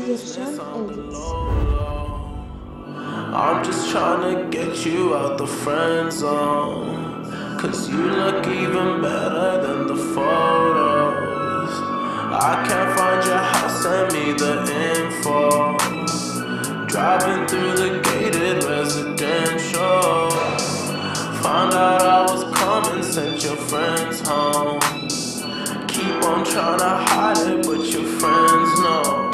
business Yashan on the Elvis. low. I'm just trying to get you out the friend zone. Cause you look even better than the photos. I can't find your house, send me the info. Driving through the gated residential. Found out I was coming, sent your friends home. Keep on trying to hide it, but your friends know.